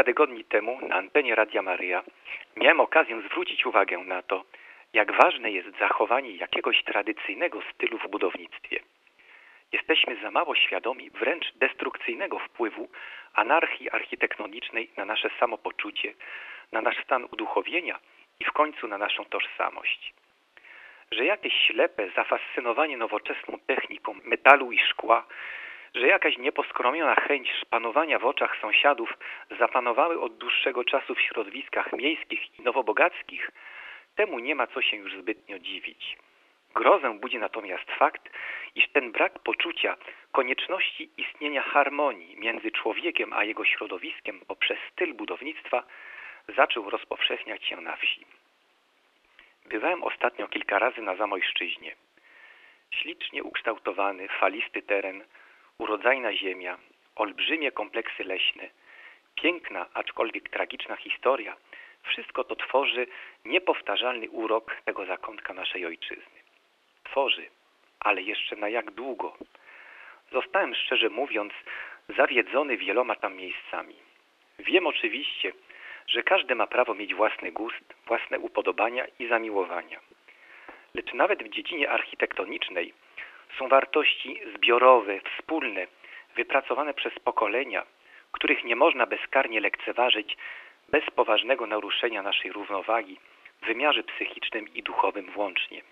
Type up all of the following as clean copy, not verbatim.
Kilka tygodni temu na antenie Radia Maryja miałem okazję zwrócić uwagę na to, jak ważne jest zachowanie jakiegoś tradycyjnego stylu w budownictwie. Jesteśmy za mało świadomi wręcz destrukcyjnego wpływu anarchii architektonicznej na nasze samopoczucie, na nasz stan uduchowienia i w końcu na naszą tożsamość. Że jakieś ślepe zafascynowanie nowoczesną techniką metalu i szkła, że jakaś nieposkromiona chęć szpanowania w oczach sąsiadów zapanowały od dłuższego czasu w środowiskach miejskich i nowobogackich, temu nie ma co się już zbytnio dziwić. Grozę budzi natomiast fakt, iż ten brak poczucia konieczności istnienia harmonii między człowiekiem a jego środowiskiem poprzez styl budownictwa zaczął rozpowszechniać się na wsi. Bywałem ostatnio kilka razy na Zamojszczyźnie. Ślicznie ukształtowany, falisty teren, urodzajna ziemia, olbrzymie kompleksy leśne, piękna, aczkolwiek tragiczna historia, wszystko to tworzy niepowtarzalny urok tego zakątka naszej ojczyzny. Tworzy, ale jeszcze na jak długo? Zostałem, szczerze mówiąc, zawiedzony wieloma tam miejscami. Wiem oczywiście, że każdy ma prawo mieć własny gust, własne upodobania i zamiłowania. Lecz nawet w dziedzinie architektonicznej są wartości zbiorowe, wspólne, wypracowane przez pokolenia, których nie można bezkarnie lekceważyć bez poważnego naruszenia naszej równowagi w wymiarze psychicznym i duchowym włącznie.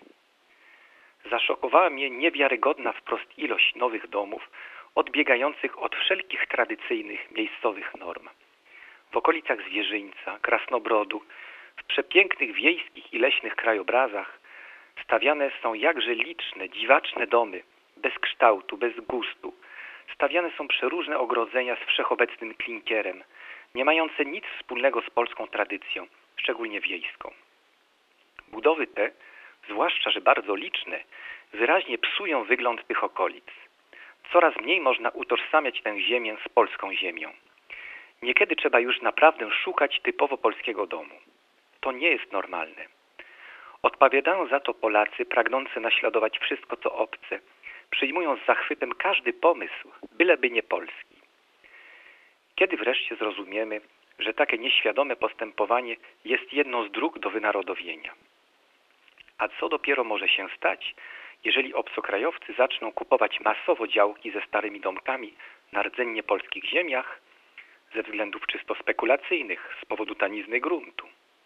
Zaszokowała mnie niewiarygodna wprost ilość nowych domów odbiegających od wszelkich tradycyjnych miejscowych norm. W okolicach Zwierzyńca, Krasnobrodu, w przepięknych wiejskich i leśnych krajobrazach stawiane są jakże liczne, dziwaczne domy, bez kształtu, bez gustu. Stawiane są przeróżne ogrodzenia z wszechobecnym klinkierem, nie mające nic wspólnego z polską tradycją, szczególnie wiejską. Budowy te, zwłaszcza że bardzo liczne, wyraźnie psują wygląd tych okolic. Coraz mniej można utożsamiać tę ziemię z polską ziemią. Niekiedy trzeba już naprawdę szukać typowo polskiego domu. To nie jest normalne. Odpowiadają za to Polacy pragnący naśladować wszystko co obce, przyjmują z zachwytem każdy pomysł, byleby nie polski. Kiedy wreszcie zrozumiemy, że takie nieświadome postępowanie jest jedną z dróg do wynarodowienia? A co dopiero może się stać, jeżeli obcokrajowcy zaczną kupować masowo działki ze starymi domkami na rdzennie polskich ziemiach ze względów czysto spekulacyjnych, z powodu tanizny gruntu?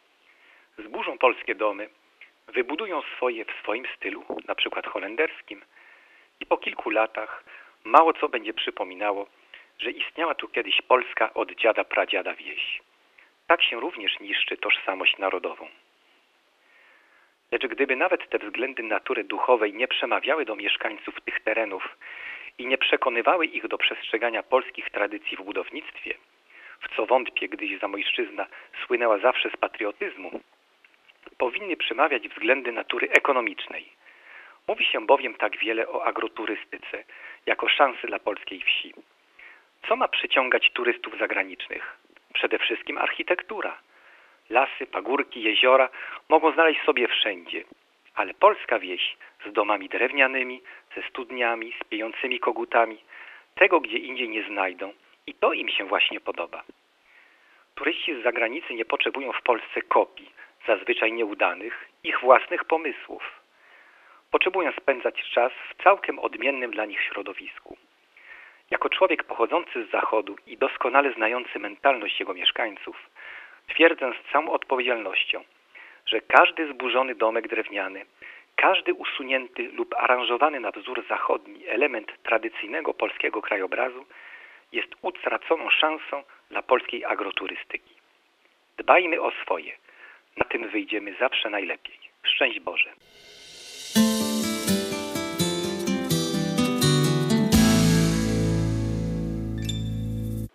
Zburzą polskie domy, wybudują swoje w swoim stylu, na przykład holenderskim, i po kilku latach mało co będzie przypominało, że istniała tu kiedyś polska od dziada pradziada wieś. Tak się również niszczy tożsamość narodową. Lecz gdyby nawet te względy natury duchowej nie przemawiały do mieszkańców tych terenów i nie przekonywały ich do przestrzegania polskich tradycji w budownictwie, w co wątpię, gdyż Zamojszczyzna słynęła zawsze z patriotyzmu, powinny przemawiać względy natury ekonomicznej. Mówi się bowiem tak wiele o agroturystyce jako szansy dla polskiej wsi. Co ma przyciągać turystów zagranicznych? Przede wszystkim architektura. Lasy, pagórki, jeziora mogą znaleźć sobie wszędzie, ale polska wieś z domami drewnianymi, ze studniami, z piejącymi kogutami, tego gdzie indziej nie znajdą i to im się właśnie podoba. Turyści z zagranicy nie potrzebują w Polsce kopii, zazwyczaj nieudanych, ich własnych pomysłów. Potrzebują spędzać czas w całkiem odmiennym dla nich środowisku. Jako człowiek pochodzący z Zachodu i doskonale znający mentalność jego mieszkańców, twierdzę z całą odpowiedzialnością, że każdy zburzony domek drewniany, każdy usunięty lub aranżowany na wzór zachodni element tradycyjnego polskiego krajobrazu jest utraconą szansą dla polskiej agroturystyki. Dbajmy o swoje. Na tym wyjdziemy zawsze najlepiej. Szczęść Boże.